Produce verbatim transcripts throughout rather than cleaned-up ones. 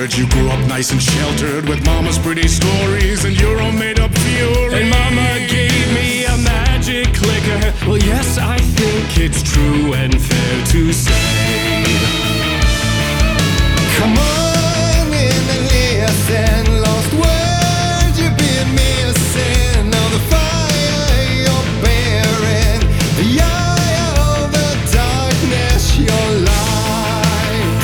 heard you grew up nice and sheltered with mama's pretty stories and your own made-up fury. And mama gave me a magic clicker. Well, yes, I think it's true and fair to say. Come on in and listen. Lost words you've been missing. All the fire you're bearing, the eye of the darkness, your light.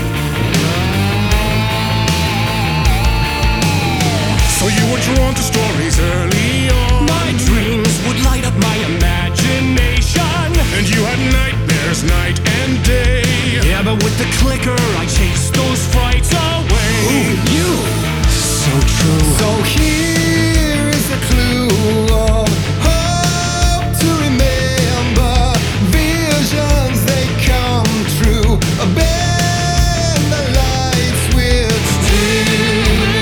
So you were drawn to stories early on. My dreams would light up my imagination, And you had nightmares night and day. yeah, but with the clicker I chased those frights away. Ooh, you. So true. So here is a clue of hope to remember. Visions, they come true. Bend the light switch too.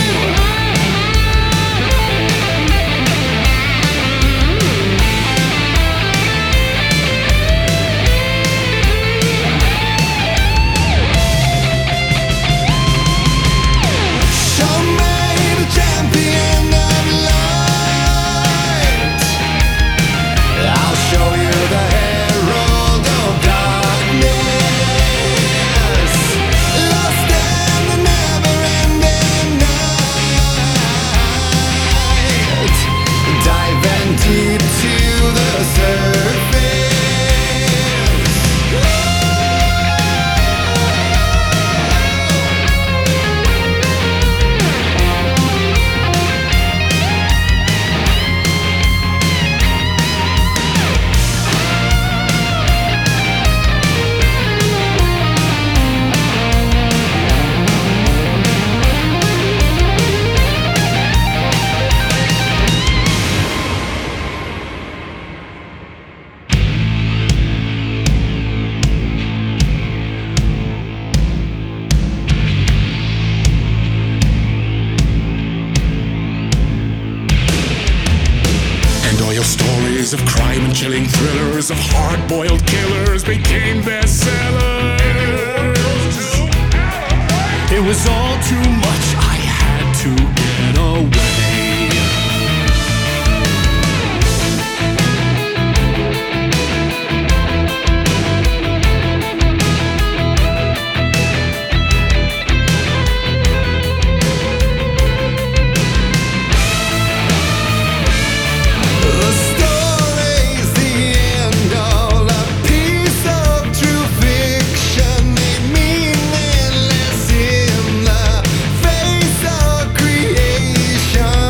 Show me the champion of light. I'll show you the herald of darkness. Lost in the never-ending night. Diving deep to the surface. And all your stories of crime and chilling thrillers of hard-boiled killers became bestsellers. It was all too much, I had to get away. The story's the end, all a piece of true fiction. They mean endless in the face of creation.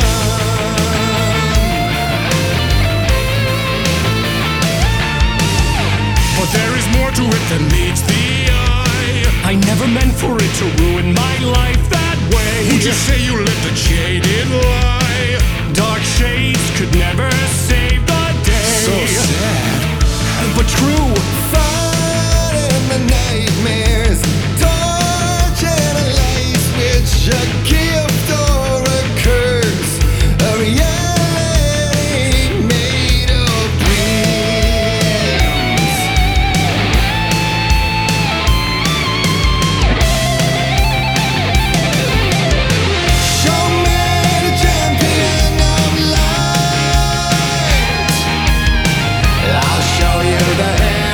But there is more to it than meets the eye. I never meant for it to ruin my life that way. Would you say you lived a jaded lie? Dark shades could never save the day. So sad. But true. Fighting the nightmares, torching a light switch, a gift or a curse, a reality made of dreams. Show me the champion of light. I'll show you the hand.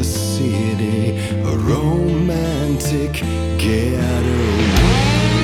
the city, a romantic getaway.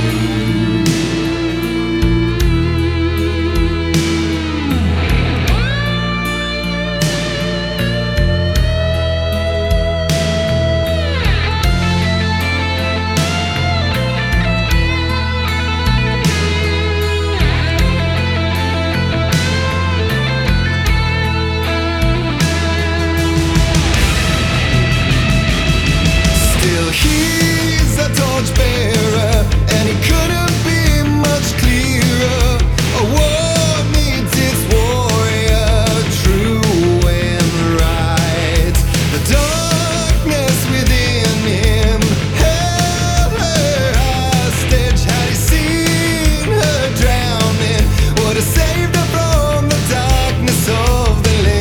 He's a torchbearer, and he couldn't be much clearer. A war needs its warrior, true and right. The darkness within him held her hostage. Had he seen her drowning, would have saved her from the darkness of the lake.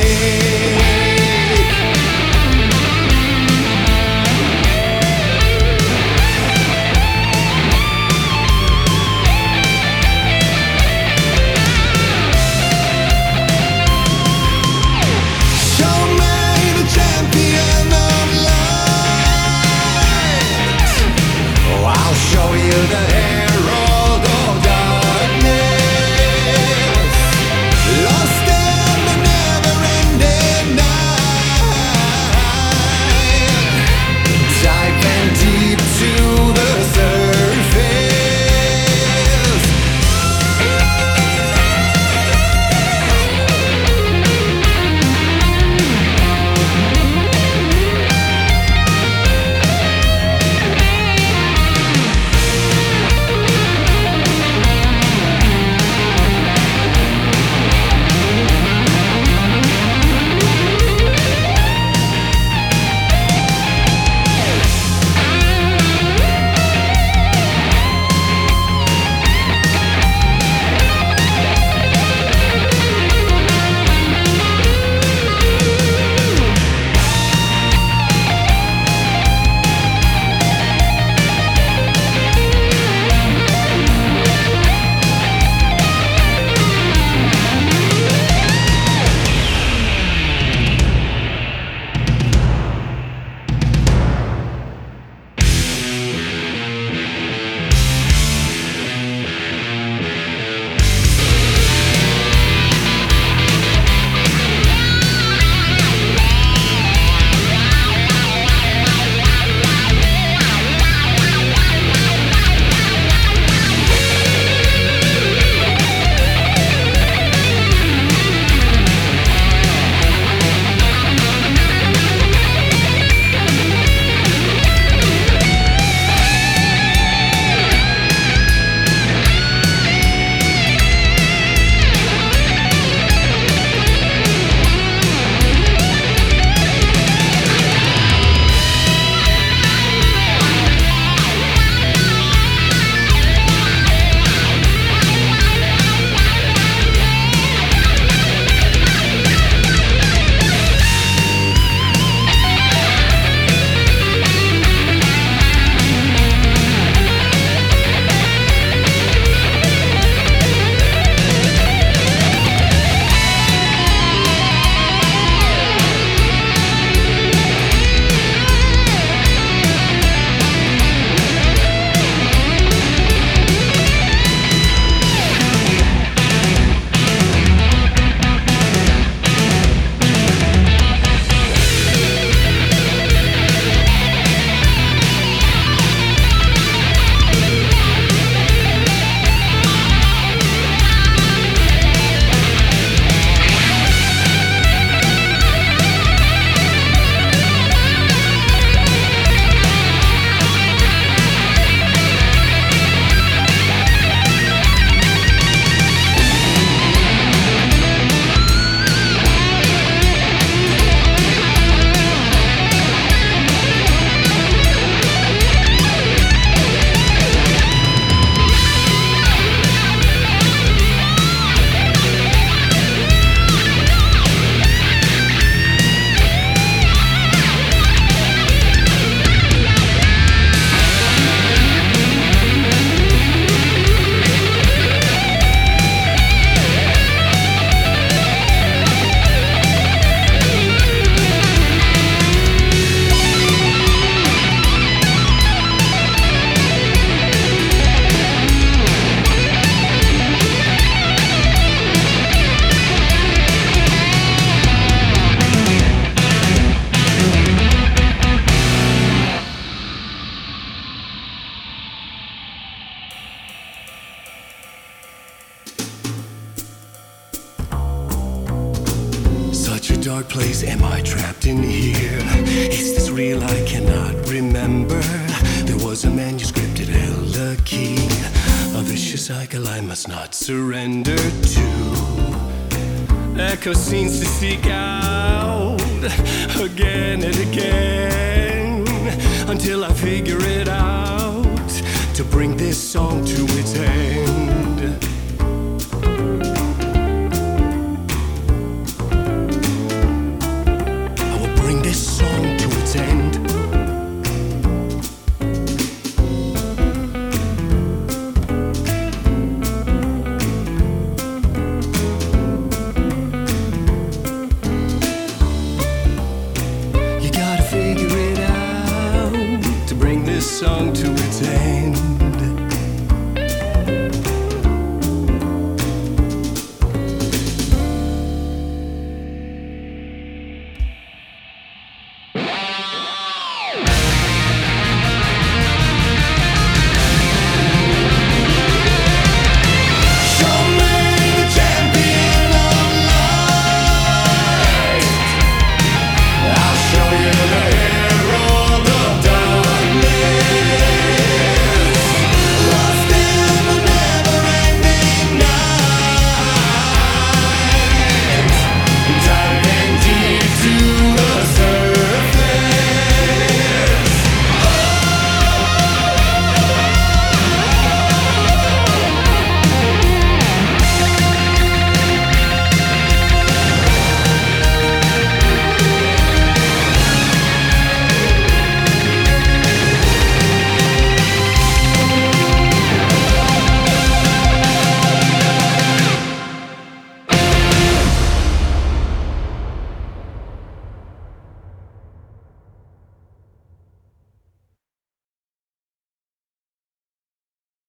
trapped in here? Is this real? I cannot remember. There was a manuscript, it held a key. A vicious cycle I must not surrender to. Echo scenes to seek out again and again, until I figure it out, to bring this song to its end. I will bring this song to its end. You gotta figure it out to bring this song to its end.